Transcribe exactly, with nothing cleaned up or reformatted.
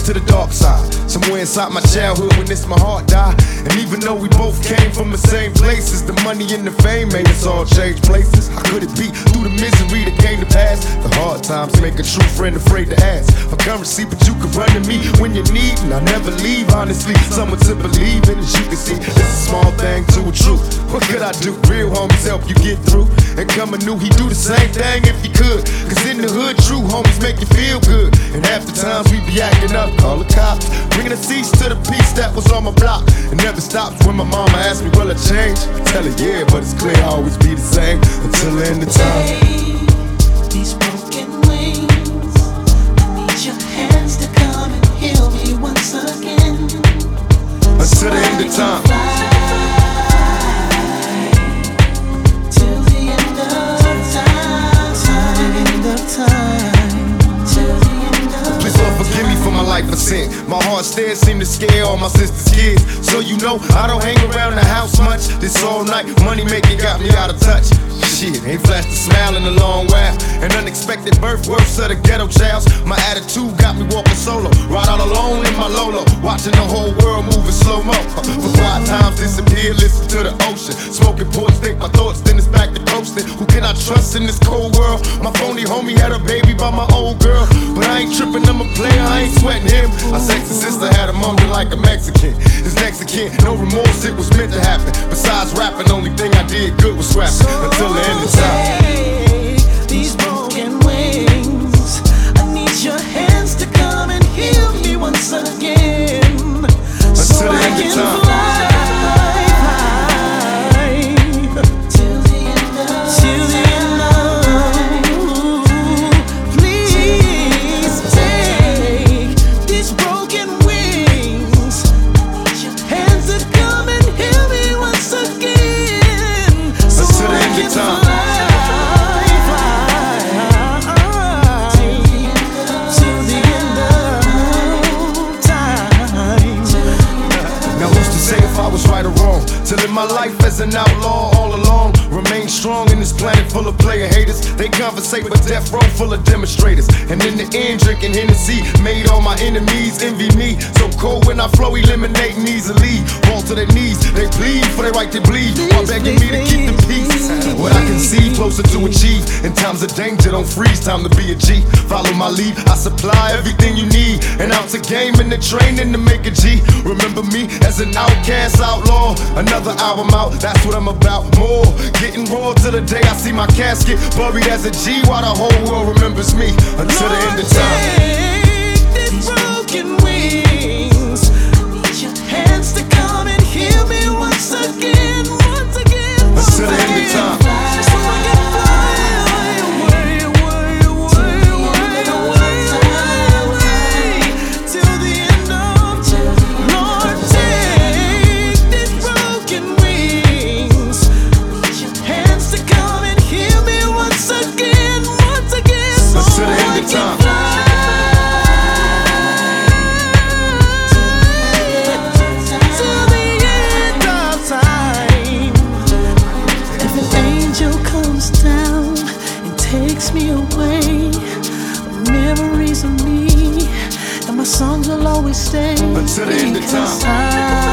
to the dark side. Somewhere inside my childhood when this my heart died. And even though we both came from the same places, the money and the fame made us all change places. How could it be through the misery that came to pass? The hard times make a true friend afraid to ask for currency, but you can run to me when you need, and I never leave. Honestly, someone to believe in. As you can see, this is a small thing to a truth. What could I do? Real homies help you get through. And coming new, he do the same thing if he could. Cause in the hood, true homies make you feel good. And half the times we be acting up, call the cops, bringing a cease to the peace that was on my block. It never stops when my mama asks me, will I change? I tell her yeah, but it's clear I'll always be the same until the end of time. These broken wings, I need your hands to come and heal me once again. Until the end of time. Till the end of time. Till the end of time. Till the end of Please Lord forgive me for my life of sin. My heart still seem to scare all my sister's kids. So you know I don't hang around the house much. This all night money making got me out of touch. Shit, ain't flashed a smile in a long while. An unexpected birth, worse of the ghetto childs. My attitude got me walking solo, ride out alone in my Lolo, watching the whole world move in slow-mo. For quiet times disappear, listen to the ocean. Smoking ports, think my thoughts, then it's back to coasting. Who can I trust in this cold world? My phony homie had a baby by my old girl, but I ain't tripping, I'm a player, I ain't sweating him. Our sexy sister had a mummy like a Mexican. His next of kin, no remorse, it was meant to happen. Besides rapping, only thing I did good was scrapping. Until the end of time. These broken wings, I need your hands to come and heal me once again. So Until the I end can of time. fly till the end of till the end of. Please take these broken wings. I need your hands to come and heal me once again. So Until the I end of can time. fly. I was right or wrong to live my life as an outlaw all along. Remain strong in this planet full of player haters. They conversate with death row full of demonstrators. And in the end, drinking Hennessy made all my enemies envy me. So cold when I flow, eliminating easily. Fall to their knees, they plead for their right to bleed, while begging me to keep the peace. What I can see, closer to achieve. In times of danger, don't freeze, time to be a G. Follow my lead, I supply everything you need. And out to game in the training to make a G. Remember me as an outcast outlaw. Another album out, that's what I'm about. More, getting raw till the day I see my casket buried as a G, while the whole world remembers me until the end of time. Take these broken wings. I need your hands to come and heal me once again, once again, once Until the end of time. So I can fly away, away, away, away, away, away, till the end of time. Lord, take these broken wings. I need your hands to come and heal me once again, once again, so Until the end I of can time. fly. Till the end of time. If an angel comes down and takes me away, memories of me and my songs will always stay. Until the end of time. Because I